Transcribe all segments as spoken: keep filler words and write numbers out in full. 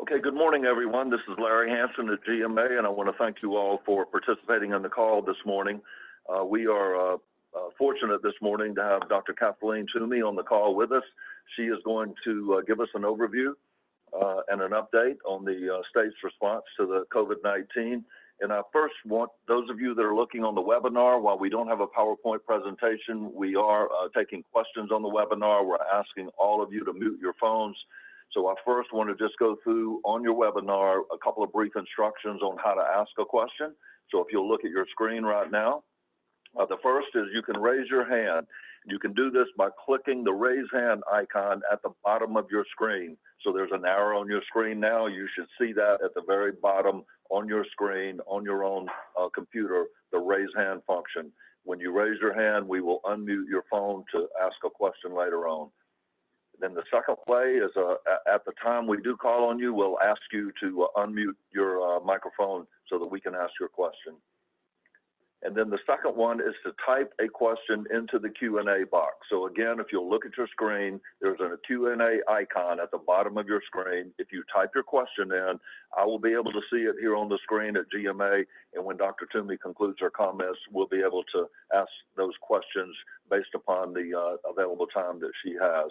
Okay, good morning, everyone. This is Larry Hanson at G M A, and I want to thank you all for participating in the call this morning. Uh, we are uh, uh, fortunate this morning to have Doctor Kathleen Toomey on the call with us. She is going to uh, give us an overview uh, and an update on the uh, state's response to the COVID nineteen. And I first want those of you that are looking on the webinar, while we don't have a PowerPoint presentation, we are uh, taking questions on the webinar. We're asking all of you to mute your phones. So I first want to just go through on your webinar a couple of brief instructions on how to ask a question. So if you'll look at your screen right now, uh, the first is you can raise your hand. You can do this by clicking the raise hand icon at the bottom of your screen. So there's an arrow on your screen now. You should see that at the very bottom on your screen, on your own uh, computer, the raise hand function. When you raise your hand, we will unmute your phone to ask a question later on. Then the second way is uh, at the time we do call on you, we'll ask you to uh, unmute your uh, microphone so that we can ask your question. And then the second one is to type a question into the Q and A box. So again, if you'll look at your screen, there's a Q and A icon at the bottom of your screen. If you type your question in, I will be able to see it here on the screen at G M A. And when Doctor Toomey concludes her comments, we'll be able to ask those questions based upon the uh, available time that she has.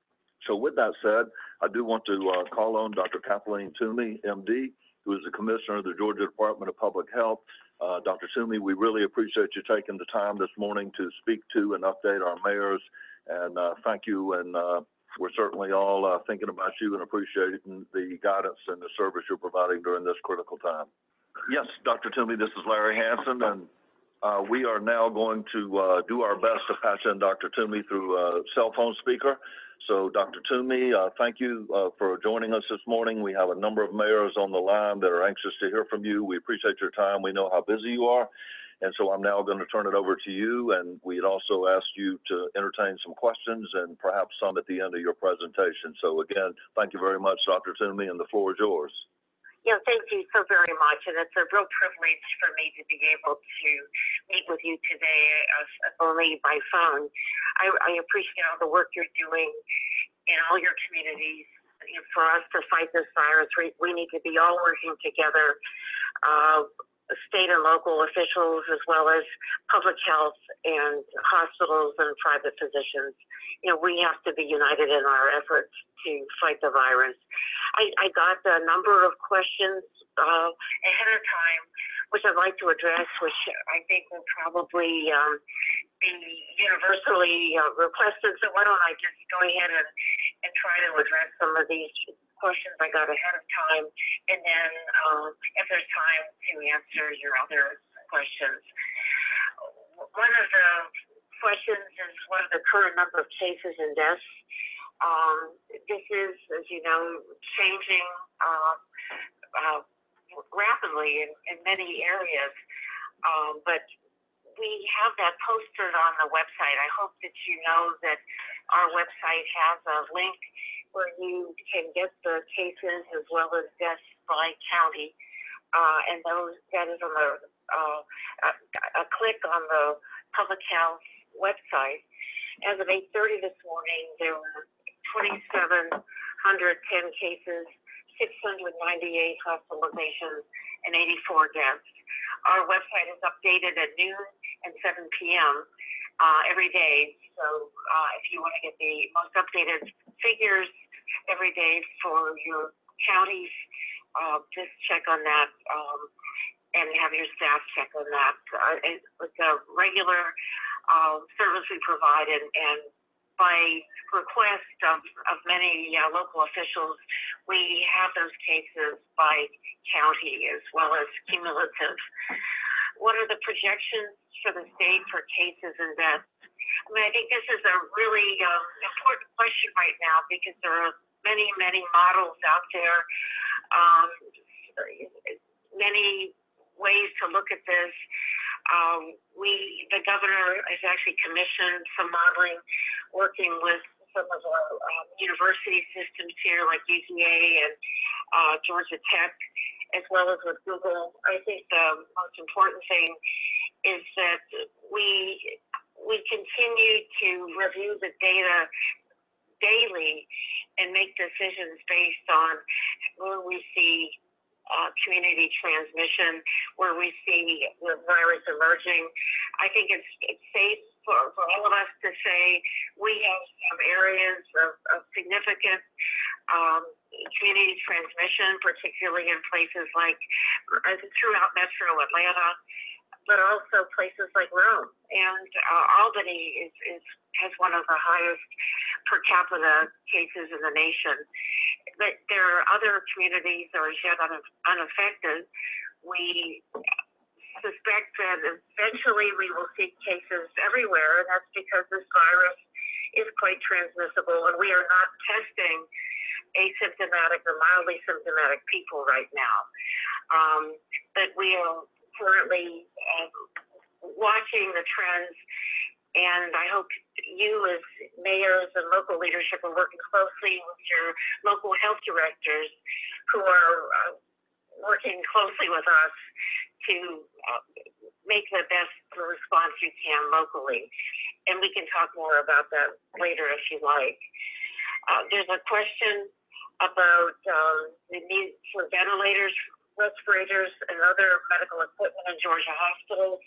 So with that said, I do want to uh, call on Doctor Kathleen Toomey, M D, who is the Commissioner of the Georgia Department of Public Health. Uh, Doctor Toomey, we really appreciate you taking the time this morning to speak to and update our mayors. And uh, thank you. And uh, we're certainly all uh, thinking about you and appreciating the guidance and the service you're providing during this critical time. Yes, Doctor Toomey, this is Larry Hanson, and uh, we are now going to uh, do our best to patch in Doctor Toomey through a cell phone speaker. So Doctor Toomey, uh, thank you uh, for joining us this morning. We have a number of mayors on the line that are anxious to hear from you. We appreciate your time. We know how busy you are. And so I'm now going to turn it over to you. And we'd also ask you to entertain some questions and perhaps some at the end of your presentation. So again, thank you very much, Doctor Toomey, and the floor is yours. Yeah, thank you so very much. And it's a real privilege for me to be able to meet with you today, uh, only by phone. I, I appreciate all the work you're doing in all your communities. You know, for us to fight this virus, we, we need to be all working together, uh, state and local officials, as well as public health and hospitals and private physicians. You know, we have to be united in our efforts to fight the virus. I, I got a number of questions uh, ahead of time, which I'd like to address, which I think will probably um, be universally uh, requested. So why don't I just go ahead and, and try to address some of these questions I got ahead of time, and then um, if there's time to answer your other questions. One of the questions is what are the current number of cases and deaths? Um, this is, as you know, changing uh, uh, rapidly in, in many areas, um, but we have that posted on the website. I hope that you know that our website has a link where you can get the cases as well as deaths by county, uh, and those that is on the uh, a, a click on the public health website. As of eight thirty this morning, there were twenty-seven hundred ten cases, six hundred ninety-eight hospitalizations, and eighty-four deaths. Our website is updated at noon and seven p m Uh, every day. So uh, if you want to get the most updated figures every day for your counties, uh, just check on that um, and have your staff check on that. Uh, it's a regular uh, service we provide, and, and by request of, of many uh, local officials, we have those cases by county as well as cumulative. What are the projections for the state for cases and deaths? I mean, I think this is a really um, important question right now because there are many, many models out there, um, many ways to look at this. Um, we, the governor has actually commissioned some modeling, working with some of our um, university systems here, like U T A and uh, Georgia Tech, as well as with Google. I think the most important thing is that we we continue to review the data daily and make decisions based on where we see uh, community transmission, where we see the virus emerging. I think it's, it's safe for, for all of us to say we have some areas of, of significant um, community transmission, particularly in places like uh, throughout Metro Atlanta, but also places like Rome. And uh, Albany is, is has one of the highest per capita cases in the nation. But there are other communities that are yet un- unaffected. We suspect that eventually we will see cases everywhere, and that's because this virus is quite transmissible, and we are not testing asymptomatic or mildly symptomatic people right now. Um, but we are currently uh, watching the trends, and I hope you as mayors and local leadership are working closely with your local health directors who are uh, working closely with us to uh, make the best response you can locally. And we can talk more about that later if you like. Uh, there's a question about um, the need for ventilators, respirators, and other medical equipment in Georgia hospitals.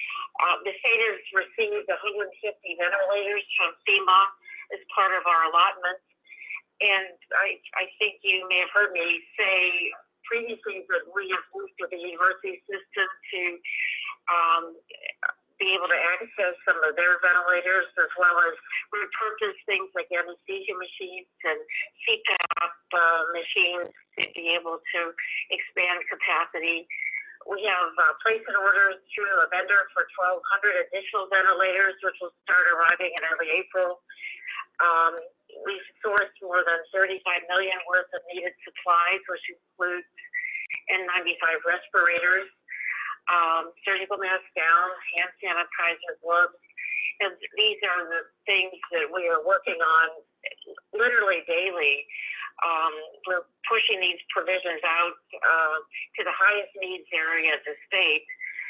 Uh, the state has received one hundred fifty ventilators from FEMA as part of our allotment. And I, I think you may have heard me say previously that we have moved with the university system to um, be able to access some of their ventilators, as well as repurpose things like anesthesia machines and C PAP uh, machines to be able to expand capacity. We have uh, placed an order through a vendor for twelve hundred additional ventilators, which will start arriving in early April. Um, we've sourced more than thirty-five million dollars worth of needed supplies, which includes N ninety-five respirators, um, surgical mask gowns, hand sanitizer, gloves. And these are the things that we are working on literally daily. Um, we're pushing these provisions out uh, to the highest needs area of the state,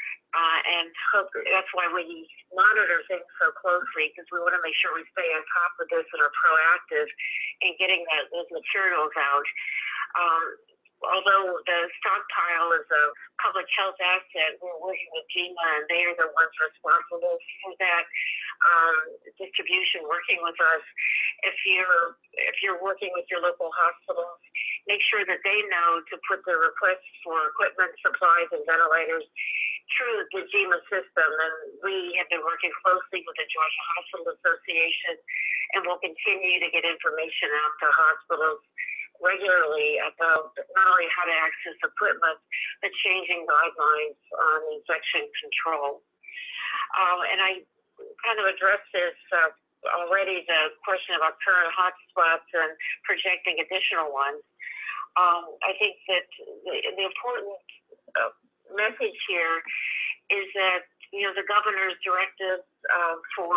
uh, and hope, that's why we monitor things so closely, because we want to make sure we stay on top of this and are proactive in getting that, those materials out. Um, although the stockpile is a public health asset, we're working with GEMA, and they are the ones responsible for that um, distribution, working with us. If you're if you're working with your local hospitals, make sure that they know to put the requests for equipment, supplies, and ventilators through the GEMA system. And we have been working closely with the Georgia Hospital Association, and we'll continue to get information out to hospitals regularly about not only how to access equipment, but changing guidelines on infection control. Um, and I kind of addressed this uh, already, the question about current hotspots and projecting additional ones. Um, I think that the, the important uh, message here is that, you know, the governor's directives uh, for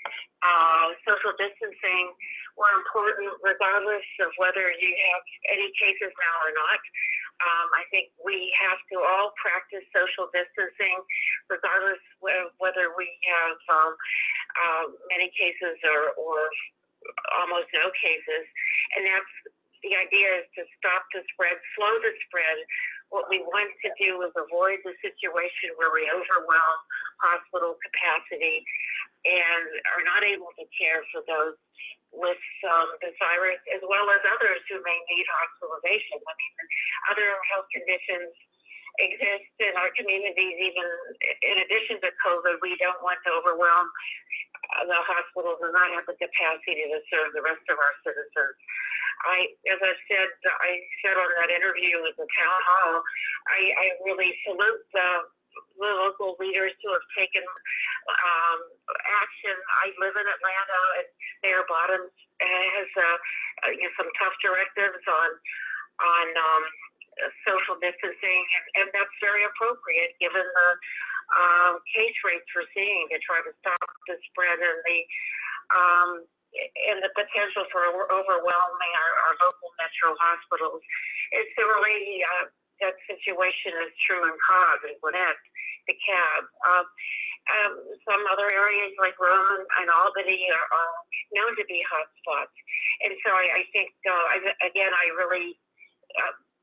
uh, social distancing were important regardless of whether you have any cases now or not. Um, I think we have to all practice social distancing regardless of whether we have um, uh, many cases or, or almost no cases. And that's the idea, is to stop the spread, slow the spread. What we want to do is avoid the situation where we overwhelm hospital capacity and are not able to care for those with um, the virus, as well as others who may need hospitalization. I mean, other health conditions exist in our communities, even in addition to COVID. We don't want to overwhelm the hospitals and not have the capacity to serve the rest of our citizens. I, as I said, I said on that interview at the town hall, I, I really salute the, the local leaders who have taken um, action. I live in Atlanta, and Mayor Bottoms has uh, you know, some tough directives on on um, social distancing, and, and that's very appropriate given the um, case rates we're seeing to try to stop the spread and the um, and the potential for overwhelming our, our local metro hospitals. And similarly, uh, that situation is true in Cobb and Gwinnett, DeKalb. Um, um, some other areas like Rome and Albany are, are known to be hotspots. And so I, I think, uh, I, again, I really uh,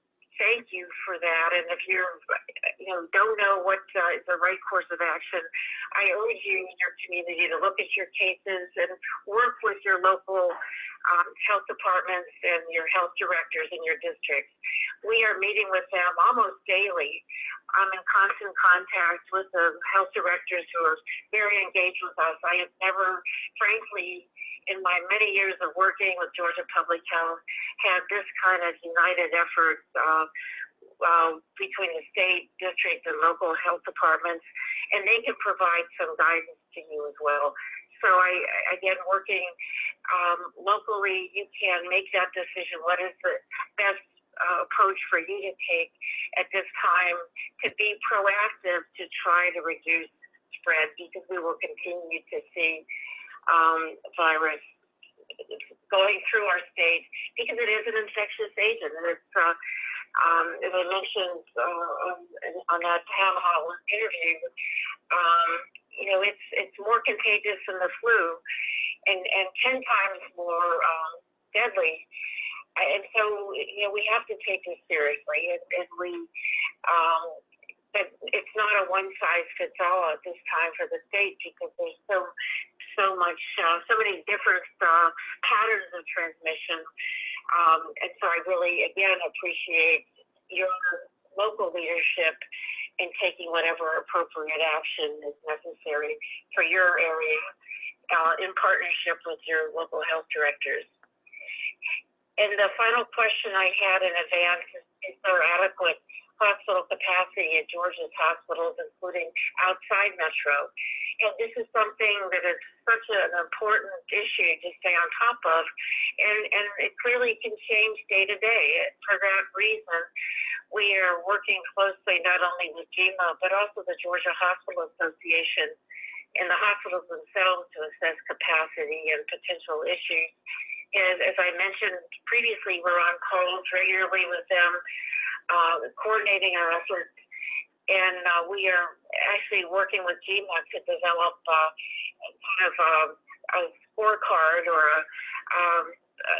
thank you for that. And if you're, you know, don't know what uh, is the right course of action, I urge you in your community to look at your cases and work with your local um, health departments and your health directors in your districts. We are meeting with them almost daily. I'm in constant contact with the health directors who are very engaged with us. I have never, frankly, in my many years of working with Georgia Public Health, had this kind of united effort uh, uh, between the state, district, and local health departments, and they can provide some guidance to you as well. So I, again, working um, locally, you can make that decision. What is the best uh, approach for you to take at this time to be proactive to try to reduce spread, because we will continue to see um, virus going through our state because it is an infectious agent. And it's, uh, um, as I mentioned uh, on, on that town hall interview, um, you know, it's it's more contagious than the flu, and and ten times more um, deadly. And so, you know, we have to take this seriously, and, and we. Um, but it's not a one size fits all at this time for the state, because there's so so much, uh, so many different uh, patterns of transmission. Um, and so I really, again, appreciate your local leadership in taking whatever appropriate action is necessary for your area uh, in partnership with your local health directors. And the final question I had in advance is, is there adequate hospital capacity at Georgia's hospitals, including outside Metro? And this is something that is such an important issue to stay on top of, and, and it clearly can change day to day. For that reason, we are working closely not only with G M A, but also the Georgia Hospital Association and the hospitals themselves to assess capacity and potential issues. And as I mentioned previously, we're on calls regularly with them, uh, coordinating our efforts. And uh, we are actually working with G M A to develop uh, kind of a, a scorecard or a, um, a,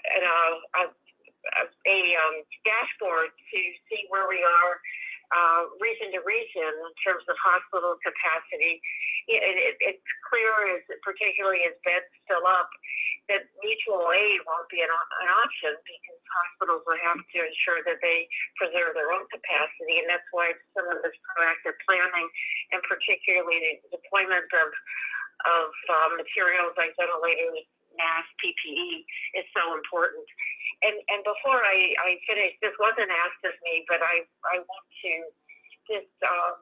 a, a, a um, dashboard to see where we are uh, region to region in terms of hospital capacity. It, it, it's clear, as, particularly as beds fill up, that mutual aid won't be an, an option, because hospitals will have to ensure that they preserve their own capacity. And that's why some of this proactive planning, and particularly the deployment of, of uh, materials like ventilators, masks, P P E, is so important. And, and before I, I finish, this wasn't asked of me, but I, I want to just um,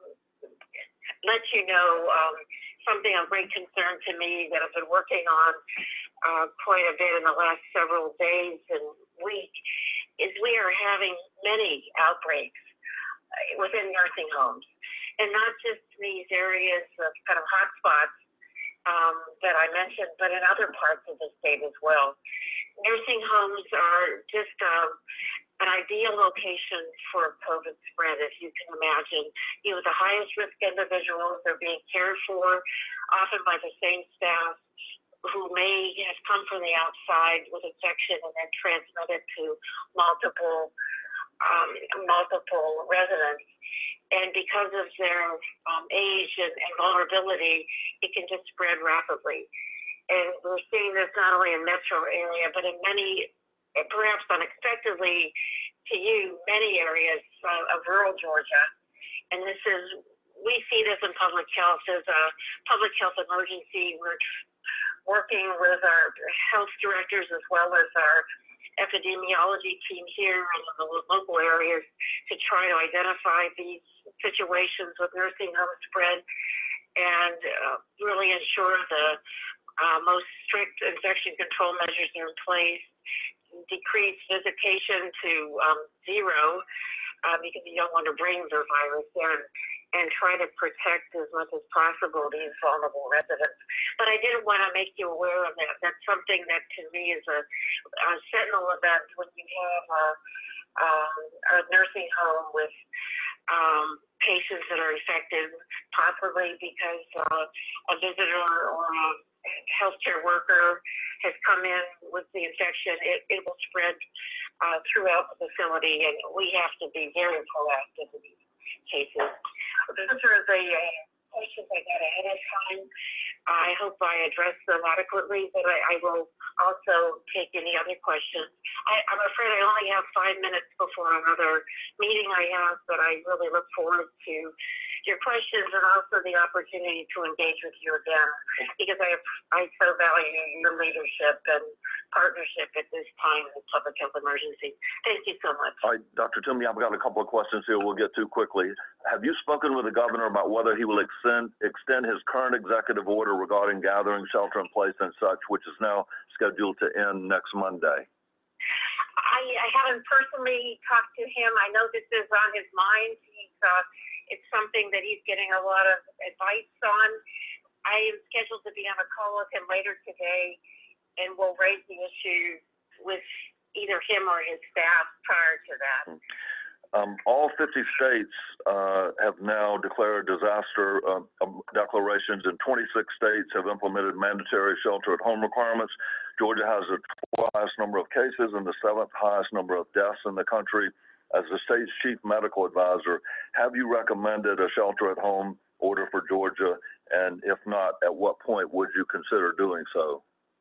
let you know um, something of great concern to me that I've been working on uh, quite a bit in the last several days and weeks, is we are having many outbreaks within nursing homes, and not just these areas of kind of hotspots um, that I mentioned, but in other parts of the state as well. Nursing homes are just um, an ideal location for COVID spread, if you can imagine. You know, the highest risk individuals are being cared for, often by the same staff who may have come from the outside with infection and then transmitted to multiple um, multiple residents. And because of their um, age and, and vulnerability, it can just spread rapidly. And we're seeing this not only in metro area, but in many, perhaps unexpectedly to you, many areas uh, of rural Georgia. And this is, we see this in public health as a public health emergency. We're working with our health directors as well as our epidemiology team here in the local areas to try to identify these situations with nursing home spread and uh, really ensure the uh, most strict infection control measures are in place, decrease visitation to um, zero uh, because you don't want to bring the virus in, and try to protect as much as possible these vulnerable residents. But I did want to make you aware of that. That's something that to me is a, a sentinel event when you have a, um, a nursing home with um, patients that are infected, possibly because uh, a visitor or a healthcare worker has come in with the infection. It, it will spread uh, throughout the facility, and we have to be very proactive in these cases. Those are the uh, questions I got ahead of time. I hope I addressed them adequately, but I, I will also take any other questions. I, I'm afraid I only have five minutes before another meeting I have, but I really look forward to your questions and also the opportunity to engage with you again, because I, I so value your leadership and partnership at this time in the public health emergency. Thank you so much. All right, Doctor Toomey, I've got a couple of questions here we'll get to quickly. Have you spoken with the governor about whether he will extend extend his current executive order regarding gathering, shelter in place and such, which is now scheduled to end next Monday? I, I haven't personally talked to him. I know this is on his mind. He's, uh, it's something that he's getting a lot of advice on. I am scheduled to be on a call with him later today, and we'll raise the issue with either him or his staff prior to that. Um, all fifty states uh, have now declared disaster uh, declarations, and twenty-six states have implemented mandatory shelter-at-home requirements. Georgia has the highest number of cases and the seventh highest number of deaths in the country. As the state's chief medical advisor, have you recommended a shelter-at-home order for Georgia? And if not, at what point would you consider doing so?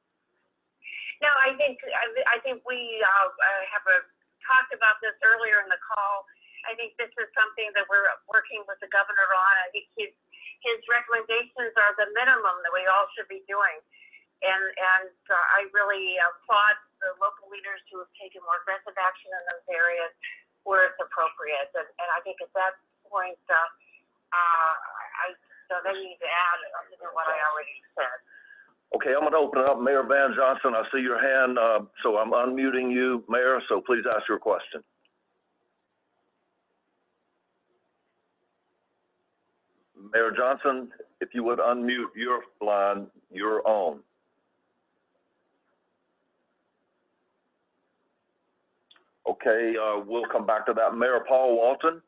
No, I think I, I think we uh, have a, talked about this earlier in the call. I think this is something that we're working with the governor on. I think his his recommendations are the minimum that we all should be doing, and and uh, I really applaud the local leaders who have taken more aggressive action in those areas where it's appropriate. And, and I think at that point, uh, uh, I don't need to add other than what I already said. Okay, I'm going to open it up. Mayor Van Johnson, I see your hand, uh, so I'm unmuting you, Mayor, so please ask your question. Mayor Johnson, if you would unmute your line, your own. Okay, uh, we'll come back to that. Mayor Paul Walton,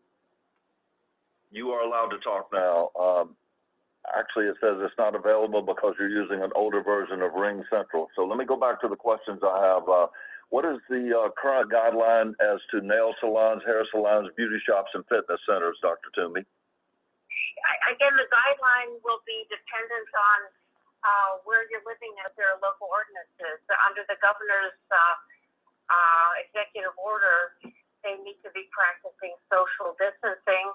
you are allowed to talk now. Um, Actually, it says it's not available because you're using an older version of Ring Central. So let me go back to the questions I have. Uh, what is the uh, current guideline as to nail salons, hair salons, beauty shops, and fitness centers, Doctor Toomey? Again, the guideline will be dependent on uh, where you're living as there are local ordinances. Under the governor's uh, uh, executive order, they need to be practicing social distancing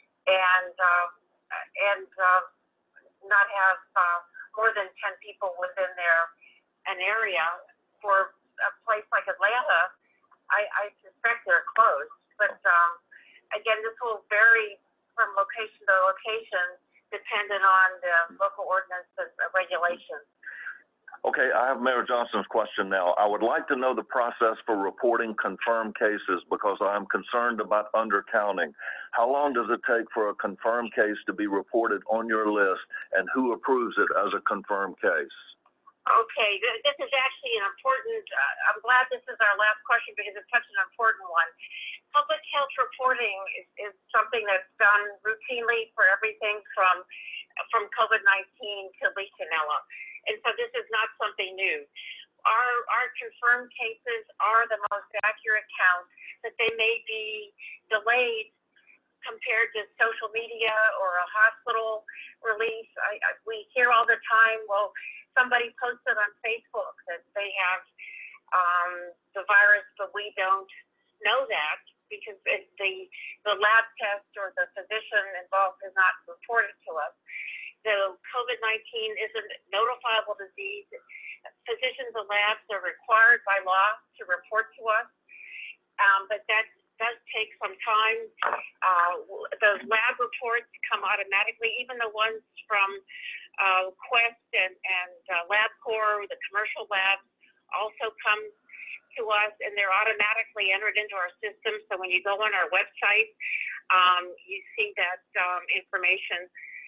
and, uh, and uh, not have uh, more than ten people within their an area. For a place like Atlanta, I, I suspect they're closed. But um, again, this will vary from location to location, dependent on the local ordinances and regulations. Okay, I have Mayor Johnson's question now. I would like to know the process for reporting confirmed cases because I am concerned about undercounting. How long does it take for a confirmed case to be reported on your list, and who approves it as a confirmed case? Okay, this is actually an important, uh, I'm glad this is our last question because it's such an important one. Public health reporting is, is something that's done routinely for everything from, from COVID nineteen to Legionella. And so this is not something new. Our, our confirmed cases are the most accurate count, that they may be delayed compared to social media or a hospital release. I, I, we hear all the time, well, somebody posted on Facebook that they have um, the virus, but we don't know that because it, the, the lab test or the physician involved is not reported to us. The COVID nineteen is a notifiable disease. Physicians and labs are required by law to report to us, um, but that does take some time. Uh, the lab reports come automatically, even the ones from uh, Quest and, and uh, LabCorp, the commercial labs, also come to us, and they're automatically entered into our system. So when you go on our website, um, you see that um, information.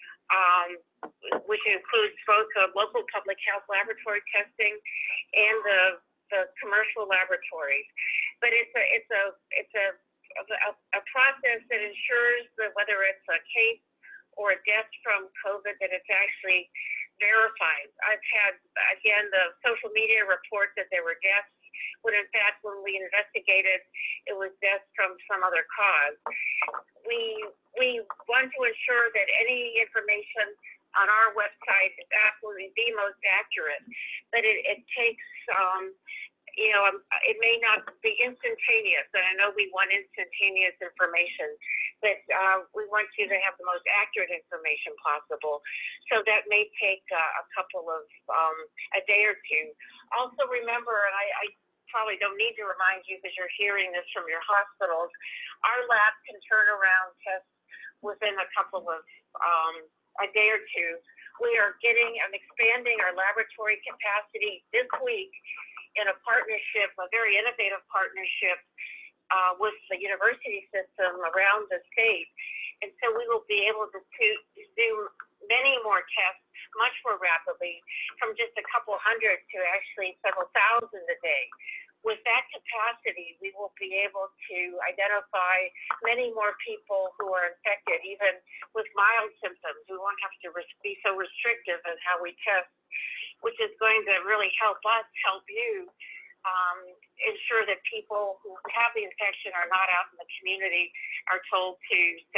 Um, which includes both the local public health laboratory testing and the, the commercial laboratories. But it's a it's a it's a a, a process that ensures that whether it's a case or a death from COVID, that it's actually verified. I've had, again, the social media report that there were deaths when in fact, when we investigated, it was death from some other cause. We, we want to ensure that any information on our website is absolutely the most accurate, but it, it takes, um, you know, um, it may not be instantaneous, and I know we want instantaneous information, but uh, we want you to have the most accurate information possible. So that may take uh, a couple of, um, a day or two. Also remember, and I, I probably don't need to remind you because you're hearing this from your hospitals, our lab can turn around tests within a couple of, um, a day or two. We are getting and expanding our laboratory capacity this week in a partnership, a very innovative partnership uh, with the university system around the state. And so we will be able to, to do many more tests much more rapidly, from just a couple hundred to actually several thousand a day. With that capacity, we will be able to identify many more people who are infected, even with mild symptoms. We won't have to be so restrictive in how we test, which is going to really help us help you um, ensure that people who have the infection are not out in the community are told to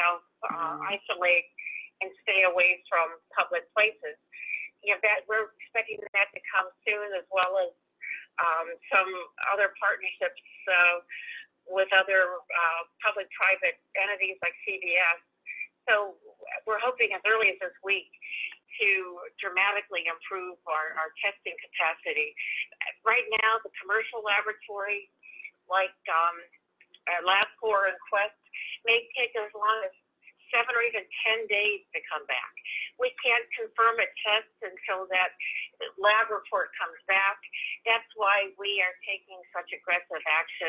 self-isolate uh, and stay away from public places. You know, that we're expecting that to come soon, as well as um, some other partnerships uh, with other uh, public-private entities like C V S. So we're hoping as early as this week to dramatically improve our, our testing capacity. Right now, the commercial laboratory, like um, uh, LabCorp and Quest, may take as long as seven or even ten days to come back. We can't confirm a test until that lab report comes back. That's why we are taking such aggressive action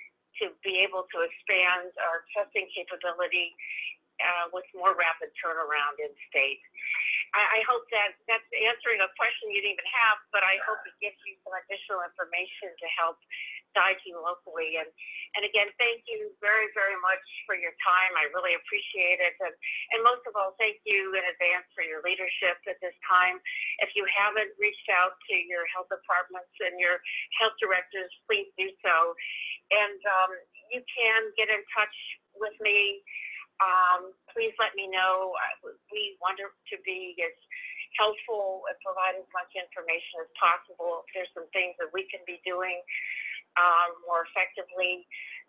to be able to expand our testing capability uh, with more rapid turnaround in state. I, I hope that that's answering a question you didn't even have, but I hope it gives you some additional information to help guide you locally. And, and again, thank you very, very much for your time. I really appreciate it. And, and most of all, thank you in advance for your leadership at this time. If you haven't reached out to your health departments and your health directors, please do so. And um, you can get in touch with me. Um, please let me know. We want to be as helpful and provide as much information as possible. If there's some things that we can be doing um, more effectively,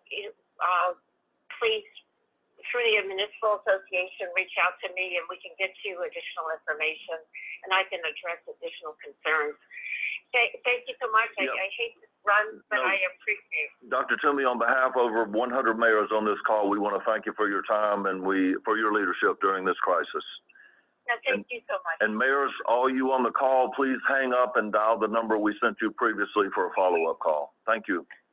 uh, please, through the Municipal Association, reach out to me and we can get you additional information and I can address additional concerns. Thank, thank you so much. Yep. I, I hate to run, but no, I appreciate it. Doctor Toomey, on behalf of over one hundred mayors on this call, we want to thank you for your time and we for your leadership during this crisis. No, thank and, you so much. And mayors, all you on the call, please hang up and dial the number we sent you previously for a follow-up call. Thank you.